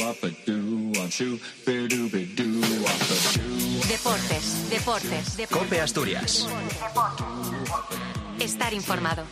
Deportes. COPE Asturias. Estar informado.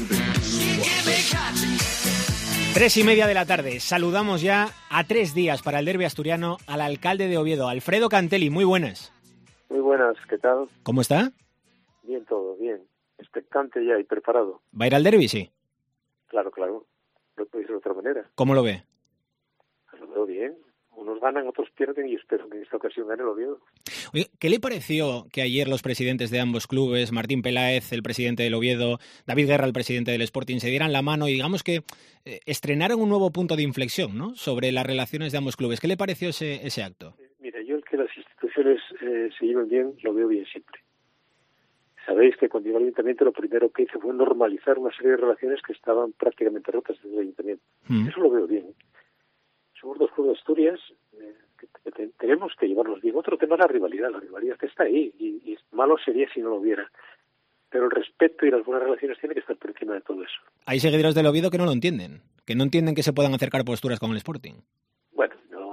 3:30 de la tarde. Saludamos ya a 3 días para el derbi asturiano al alcalde de Oviedo, Alfredo Cantelli. Muy buenas. Muy buenas, ¿qué tal? ¿Cómo está? Bien, todo bien. Expectante ya y preparado. ¿Va a ir al derbi? Sí. Claro. No puede ser de otra manera. ¿Cómo lo ve? Lo veo bien. Unos ganan, otros pierden y espero que en esta ocasión gane el Oviedo. Oye, ¿qué le pareció que ayer los presidentes de ambos clubes, Martín Peláez, el presidente del Oviedo, David Guerra, el presidente del Sporting, se dieran la mano y digamos que estrenaron un nuevo punto de inflexión, ¿no?, sobre las relaciones de ambos clubes? ¿Qué le pareció ese acto? Mira, yo el que las instituciones se lleven bien, lo veo bien siempre. Sabéis que cuando llegó al ayuntamiento lo primero que hice fue normalizar una serie de relaciones que estaban prácticamente rotas desde el ayuntamiento. Eso lo veo bien. Somos dos pueblos de Asturias, que tenemos que llevarlos bien. Otro tema es la rivalidad que está ahí, y malo sería si no lo hubiera. Pero el respeto y las buenas relaciones tienen que estar por encima de todo eso. Hay seguidores del Oviedo que no lo entienden, que se puedan acercar posturas con el Sporting. Bueno,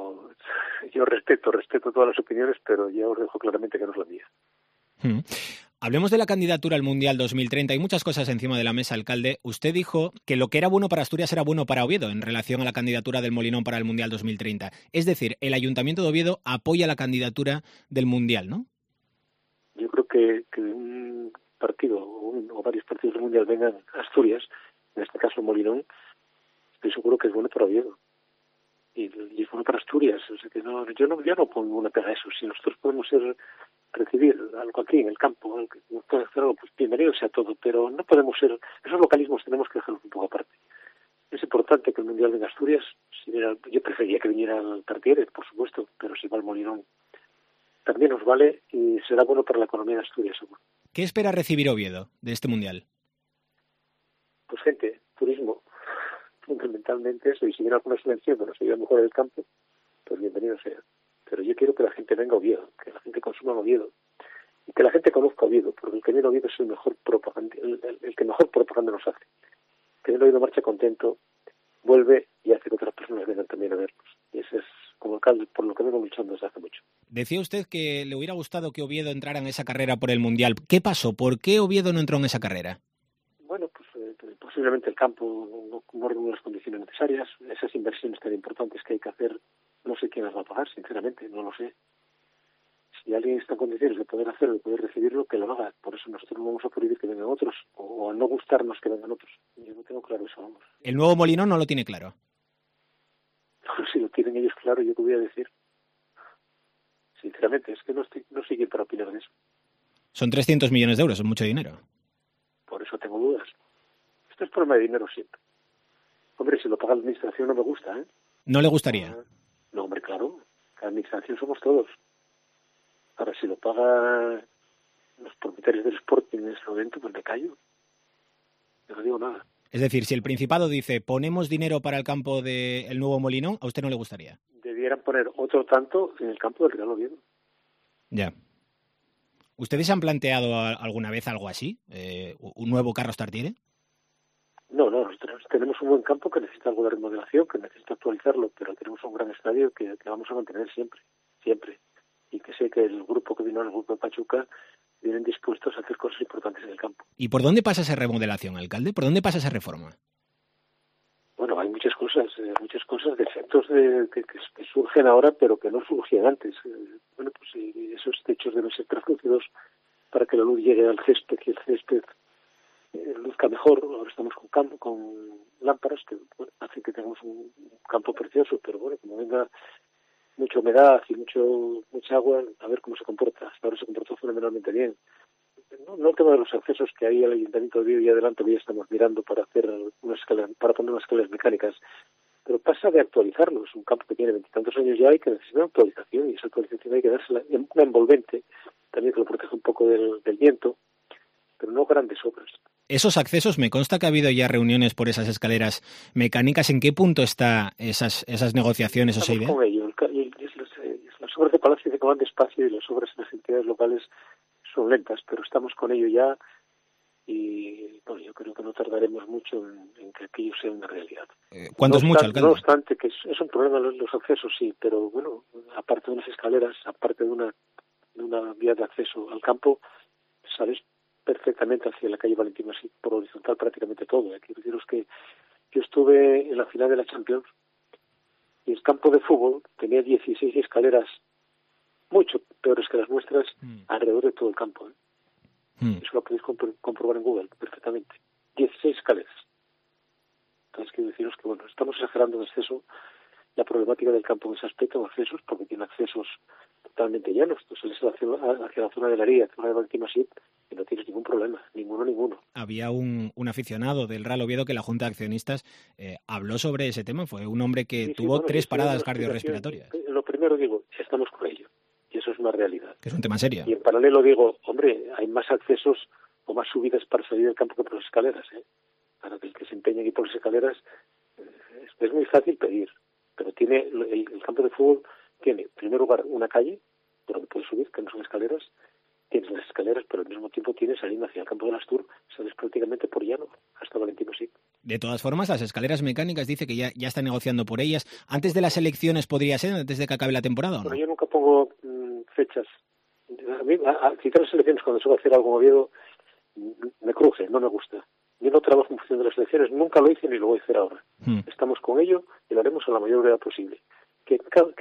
yo respeto todas las opiniones, pero ya os dejo claramente que no es la mía. Hablemos de la candidatura al Mundial 2030. Hay muchas cosas encima de la mesa, alcalde. Usted dijo que lo que era bueno para Asturias era bueno para Oviedo en relación a la candidatura del Molinón para el Mundial 2030. Es decir, el Ayuntamiento de Oviedo apoya la candidatura del Mundial, ¿no? Yo creo que un partido o varios partidos del Mundial vengan a Asturias, en este caso Molinón, estoy seguro que es bueno para Oviedo. Y es bueno para Asturias. O sea que yo no pongo una pega a eso. Si nosotros podemos recibir algo aquí en el campo, puede hacer algo, pues bienvenido sea todo, pero no podemos ser, esos localismos tenemos que dejarlos un poco aparte. Es importante que el Mundial venga a Asturias. Yo preferiría que viniera al Tartiere, por supuesto, pero si va al Molinón también nos vale y será bueno para la economía de Asturias, seguro. ¿Qué espera recibir Oviedo de este Mundial? Pues gente, turismo, fundamentalmente eso, y si viene alguna subvención que nos ayude a mejorar el campo, pues bienvenido sea. Pero yo quiero que la gente venga a Oviedo, que la gente consuma Oviedo y que la gente conozca Oviedo, porque el que viene a Oviedo es el mejor propaganda, el que mejor propaganda nos hace. Que viene a Oviedo marcha contento, vuelve y hace que otras personas vengan también a vernos. Y ese es como alcalde por lo que vengo luchando desde hace mucho. Decía usted que le hubiera gustado que Oviedo entrara en esa carrera por el Mundial. ¿Qué pasó? ¿Por qué Oviedo no entró en esa carrera? Bueno, pues posiblemente el campo no reúne las condiciones necesarias. Esas inversiones tan importantes que hay que hacer, no sé quién las va a pagar, sinceramente, no lo sé. Si alguien está en condiciones de poder hacerlo, de poder recibirlo, que lo haga. Por eso nosotros no vamos a prohibir que vengan otros, o a no gustarnos que vengan otros. Yo no tengo claro eso, vamos. El nuevo Molinón no lo tiene claro. Si lo tienen ellos claro, ¿yo qué voy a decir? Sinceramente, es que no sé quién para opinar de eso. Son 300 millones de euros, es mucho dinero. Por eso tengo dudas. Esto es problema de dinero siempre. Hombre, si lo paga la administración no me gusta, ¿eh? ¿No le gustaría? No, hombre, claro. La administración somos todos. Ahora, si lo pagan los propietarios del Sporting en ese momento, pues me callo. Yo no digo nada. Es decir, si el Principado dice ponemos dinero para el campo del nuevo Molinón, ¿a usted no le gustaría? Debieran poner otro tanto en el campo del Real Oviedo. Ya. ¿Ustedes han planteado alguna vez algo así? ¿Un nuevo Carlos Tartiere? No, nosotros tenemos un buen campo que necesita algo de remodelación, que necesita actualizarlo, pero tenemos un gran estadio que vamos a mantener siempre. Y que sé que el grupo que vino al grupo de Pachuca vienen dispuestos a hacer cosas importantes en el campo. ¿Y por dónde pasa esa remodelación, alcalde? ¿Por dónde pasa esa reforma? Bueno, hay muchas cosas, defectos que surgen ahora, pero que no surgían antes. Bueno, pues esos techos deben ser translúcidos para que la luz llegue al césped y el césped luzca mejor. Ahora estamos con lámparas que hacen que tengamos un campo precioso, pero bueno, como venga mucha humedad y mucha agua, a ver cómo se comporta. Hasta ahora se comportó fenomenalmente bien. No el tema de los accesos que hay al Ayuntamiento de Oviedo y adelante ya estamos mirando para hacer para poner unas escaleras mecánicas, pero pasa de actualizarlo. Es un campo que tiene 20 y tantos años ya y que necesita una actualización, y esa actualización hay que dársela en una envolvente, también que lo proteja un poco del viento, pero no grandes obras. Esos accesos, me consta que ha habido ya reuniones por esas escaleras mecánicas. ¿En qué punto está esas negociaciones o esa idea? Con ello. Las obras de Palacio que van despacio y las obras en las entidades locales son lentas, pero estamos con ello ya. y bueno, yo creo que no tardaremos mucho en que aquello sea una realidad. ¿Cuánto es mucho, alcalde? No obstante, que es un problema los accesos, sí, pero bueno, aparte de unas escaleras, aparte de una vía de acceso al campo, sales perfectamente hacia la calle Valentín Masip, por horizontal prácticamente todo. Quiero deciros que yo estuve en la final de la Champions y el campo de fútbol tenía 16 escaleras, mucho peores que las nuestras, alrededor de todo el campo. Eso lo podéis comprobar en Google perfectamente. 16 escaleras. Entonces quiero deciros que, bueno, estamos exagerando en exceso la problemática del campo en ese aspecto, en accesos, porque tiene accesos totalmente llanos. Tú sales hacia la zona de la Ría, zona de Valentín Masip, y no tienes ningún problema, ninguno. Había un aficionado del Real Oviedo que la Junta de Accionistas habló sobre ese tema. Fue un hombre que tuvo 3 paradas cardiorrespiratorias. Lo primero digo, estamos con ello, y eso es una realidad. Que es un tema serio. Y en paralelo digo, hombre, hay más accesos o más subidas para salir del campo que por las escaleras. Para que el que se empeñe aquí por las escaleras, es muy fácil pedir, pero tiene el campo de fútbol tiene, en primer lugar, una calle por donde puedes subir, que no son escaleras. Tienes las escaleras, pero al mismo tiempo tienes saliendo hacia el campo del Astur, sales prácticamente por llano, hasta Valentín Masip. De todas formas, las escaleras mecánicas dice que ya está negociando por ellas. ¿Antes de las elecciones podría ser, antes de que acabe la temporada o no? Bueno, yo nunca pongo fechas. A mí, a citar las elecciones cuando se va a hacer algo Oviedo, me cruje, no me gusta. Yo no trabajo en función de las elecciones, nunca lo hice ni lo voy a hacer ahora. Estamos con ello y lo haremos a la mayor brevedad posible. Que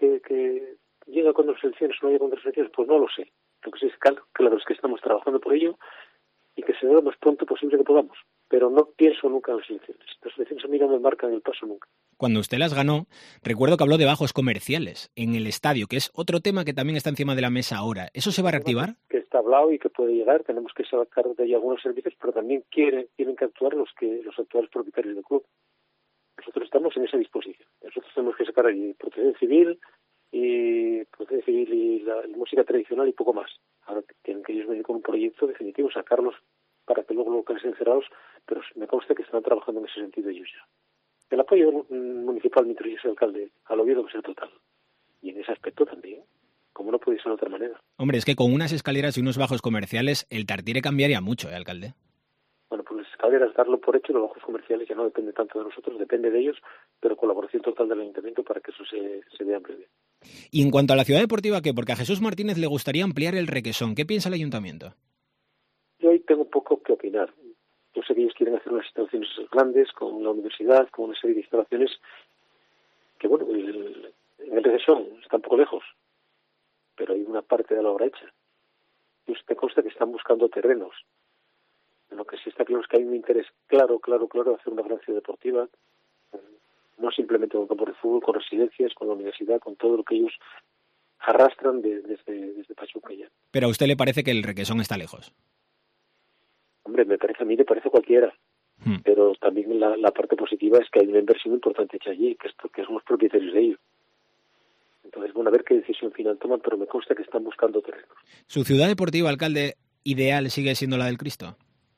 llega cuando las elecciones o no llega cuando las elecciones, pues no lo sé. Lo que sí es claro es que estamos trabajando por ello y que se dé lo más pronto posible que podamos. Pero no pienso nunca en las elecciones. Las elecciones a mí no me marcan el paso nunca. Cuando usted las ganó, recuerdo que habló de bajos comerciales en el estadio, que es otro tema que también está encima de la mesa ahora. ¿Eso se va a reactivar? Que está hablado y que puede llegar. Tenemos que sacar de ahí algunos servicios, pero también tienen que actuar los actuales propietarios del club. Nosotros estamos en esa disposición. Nosotros tenemos que sacar ahí protección civil y la música tradicional y poco más. Ahora tienen que ellos venir con un proyecto definitivo, sacarlos para que luego lo queden cerrados, pero me consta que están trabajando en ese sentido ellos ya. El apoyo municipal mientras yo soy alcalde al Oviedo va a ser total. Y en ese aspecto también, como no puede ser de otra manera. Hombre, es que con unas escaleras y unos bajos comerciales el Tartiere cambiaría mucho, alcalde. Bueno, pues las escaleras, darlo por hecho, los bajos comerciales ya no depende tanto de nosotros, depende de ellos, pero colaboración total del ayuntamiento para que eso se vea en breve. Y en cuanto a la ciudad deportiva, ¿qué? Porque a Jesús Martínez le gustaría ampliar el Requesón. ¿Qué piensa el ayuntamiento? Yo ahí tengo poco que opinar. Yo sé que ellos quieren hacer unas instalaciones grandes con la universidad, con una serie de instalaciones que, bueno, en el Requesón está un poco lejos, pero hay una parte de la obra hecha. Y me consta que están buscando terrenos. Lo que sí está claro es que hay un interés claro de hacer una gran ciudad deportiva, no simplemente con campos de fútbol, con residencias, con la universidad, con todo lo que ellos arrastran desde Pachuca ya. ¿Pero a usted le parece que el Requesón está lejos? Hombre, a mí me parece cualquiera. Pero también la parte positiva es que hay una inversión importante hecha allí, que somos propietarios de ello. Entonces, bueno, a ver qué decisión final toman, pero me consta que están buscando terrenos. ¿Su ciudad deportiva, alcalde, ideal sigue siendo la del Cristo?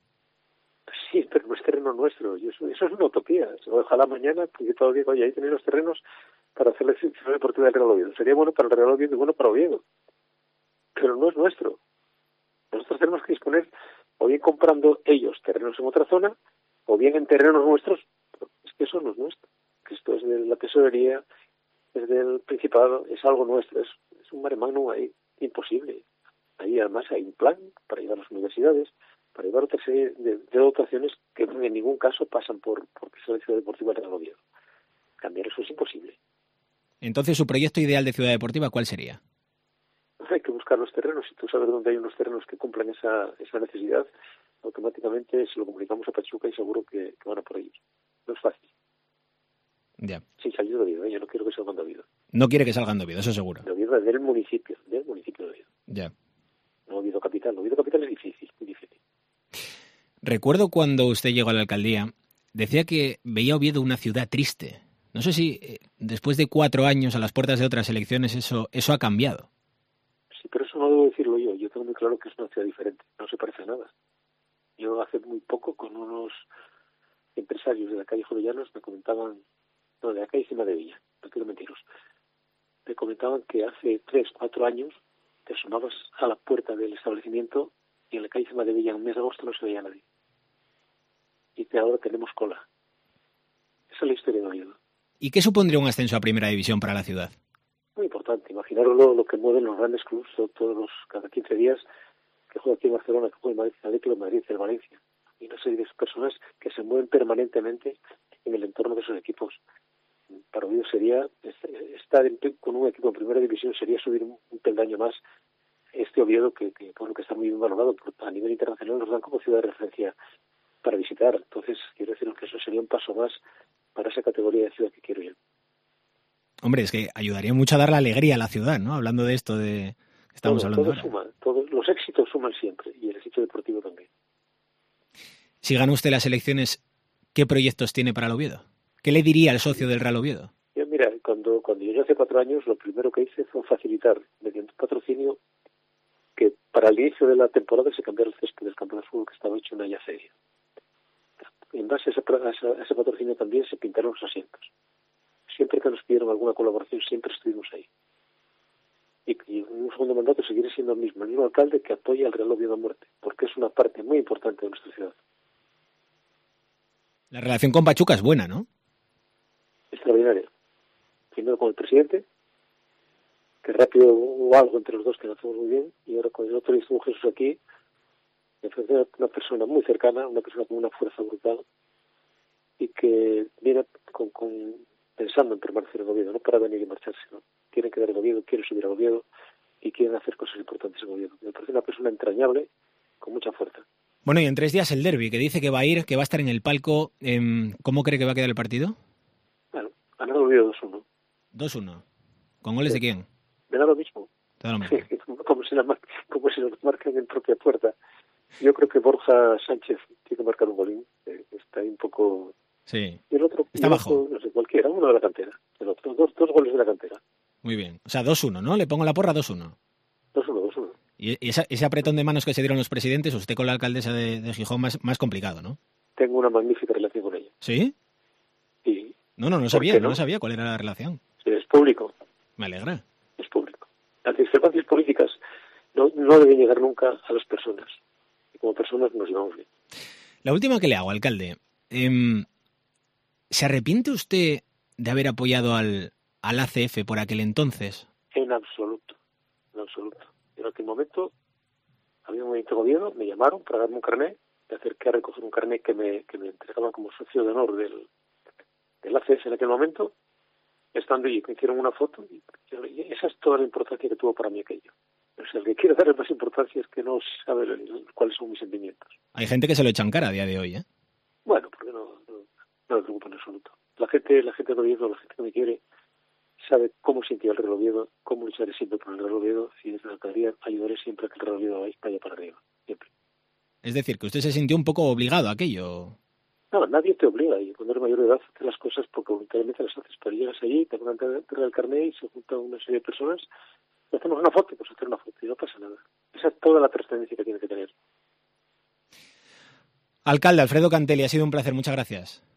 Sí, pero no es terreno nuestro. Y eso es una utopía. Ojalá mañana, porque todavía digo, oye, ahí tenéis los terrenos para hacer la ciudad deportiva del Real Oviedo. Sería bueno para el Real Oviedo y bueno para Oviedo. Pero no es nuestro. Nosotros tenemos que disponer o bien comprando ellos terrenos en otra zona, o bien en terrenos nuestros. Es que eso no es nuestro. Que esto es de la tesorería, es del Principado, es algo nuestro. Es un mare magnum ahí imposible. Ahí además hay un plan para llevar a las universidades, para llevar otra serie de dotaciones que en ningún caso pasan por la ciudad deportiva del Real Oviedo. Cambiar eso es imposible. Entonces, ¿su proyecto ideal de ciudad deportiva cuál sería? Hay que buscar los terrenos. Si tú sabes dónde hay unos terrenos que cumplan esa necesidad, automáticamente se lo comunicamos a Pachuca y seguro que van a por ellos. No es fácil. Ya. Sin salir de Oviedo, yo no quiero que salgan de Oviedo. No quiere que salgan de Oviedo, eso seguro. De Oviedo, del municipio de Oviedo. Ya. No Oviedo capital. Oviedo capital es difícil, muy difícil. Recuerdo cuando usted llegó a la alcaldía, decía que veía Oviedo una ciudad triste. No sé si después de 4 años a las puertas de otras elecciones eso ha cambiado. Sí, pero eso no debo decirlo yo. Yo tengo muy claro que es una ciudad diferente. No se parece a nada. Yo hace muy poco con unos empresarios de la calle Jovellanos me comentaban, no, de la calle Cima de Villa, no quiero mentiros, me comentaban que hace 3, 4 años te asomabas a la puerta del establecimiento y en la calle Cima de Villa en el mes de agosto no se veía nadie. y que ahora tenemos cola. Esa es la historia de Oviedo. ¿Y qué supondría un ascenso a Primera División para la ciudad? Muy importante. Imaginaros lo que mueven los grandes clubes cada 15 días, que juega aquí en Barcelona, que juega en Madrid, el Atlético de Madrid, el Valencia. Y una serie de personas que se mueven permanentemente en el entorno de esos equipos. Para Oviedo sería estar con un equipo en Primera División, sería subir un peldaño más este Oviedo que está muy bien valorado a nivel internacional, nos dan como ciudad de referencia para visitar. Entonces quiero decir que eso sería un paso más para esa categoría de ciudad que quiero ir. Hombre, es que ayudaría mucho a dar la alegría a la ciudad, ¿no? Hablando de esto de que estamos hablando ahora. Suma, todos los éxitos suman siempre, y el éxito deportivo también. Si gana usted las elecciones, ¿qué proyectos tiene para el Oviedo? ¿Qué le diría al socio del Real Oviedo? Yo, mira, cuando llegué hace 4 años, lo primero que hice fue facilitar, mediante un patrocinio, que para el inicio de la temporada se cambiara el césped del campo de fútbol, que estaba hecho una ya seria. En base a ese patrocinio también se pintaron los asientos. Siempre que nos pidieron alguna colaboración, siempre estuvimos ahí. Y en un segundo mandato seguiré siendo el mismo alcalde que apoya al Real Oviedo a muerte, porque es una parte muy importante de nuestra ciudad. La relación con Pachuca es buena, ¿no? Extraordinaria. Primero con el presidente, que rápido hubo algo entre los dos que lo hacemos muy bien, y ahora con el otro hizo un Jesús aquí, me parece una persona muy cercana, una persona con una fuerza brutal, y que viene pensando en permanecer en Oviedo, no para venir y marcharse, ¿no? Quieren quedar en Oviedo, quieren subir a Oviedo y quieren hacer cosas importantes en Oviedo. Me parece una persona entrañable, con mucha fuerza. Bueno, y en 3 días el derbi, que dice que va a ir, que va a estar en el palco. ¿Cómo cree que va a quedar el partido? Bueno, ganar Oviedo 2-1. 2-1. ¿Con goles de quién? Me da lo mismo. Te da lo mismo. como si nos marcan en propia puerta. Yo creo que Borja Sánchez tiene que marcar un golín. Está ahí un poco... Sí. Y el otro, está bajo. No sé, cualquiera, uno de la cantera. El otro, dos goles de la cantera. Muy bien. O sea, 2-1, ¿no? Le pongo la porra 2-1. 2-1. Y ese apretón de manos que se dieron los presidentes, usted con la alcaldesa de Gijón, más complicado, ¿no? Tengo una magnífica relación con ella. ¿Sí? Sí. No sabía, no sabía cuál era la relación. Sí, es público. Me alegra. Es público. Las discrepancias políticas no deben llegar nunca a las personas. Y como personas nos llevamos bien. La última que le hago, alcalde. ¿Se arrepiente usted de haber apoyado al ACF por aquel entonces? En absoluto. En aquel momento había un movimiento de gobierno, me llamaron para darme un carnet, me acerqué a recoger un carnet que me entregaban como socio de honor del ACF en aquel momento, estando allí, me hicieron una foto y esa es toda la importancia que tuvo para mí aquello. O sea, el que quiere darle más importancia es que no sabe cuáles son mis sentimientos. Hay gente que se lo echa en cara a día de hoy, ¿eh? Bueno, porque no me preocupa en absoluto. La gente de Oviedo, la gente que me quiere, sabe cómo sentía el Real Oviedo, cómo lucharé siempre por el Real Oviedo, y desde la alcaldía ayudaré siempre a que el Real Oviedo vaya para arriba, siempre. Es decir, que usted se sintió un poco obligado a aquello. No, nadie te obliga, y cuando eres mayor de edad haces las cosas porque voluntariamente las haces, pero llegas allí, te van a entregar el carnet y se junta una serie de personas, y hacemos una foto, pues hacer una foto y no pasa nada. Esa es toda la trascendencia que tiene que tener. Alcalde Alfredo Cantelli, ha sido un placer, muchas gracias.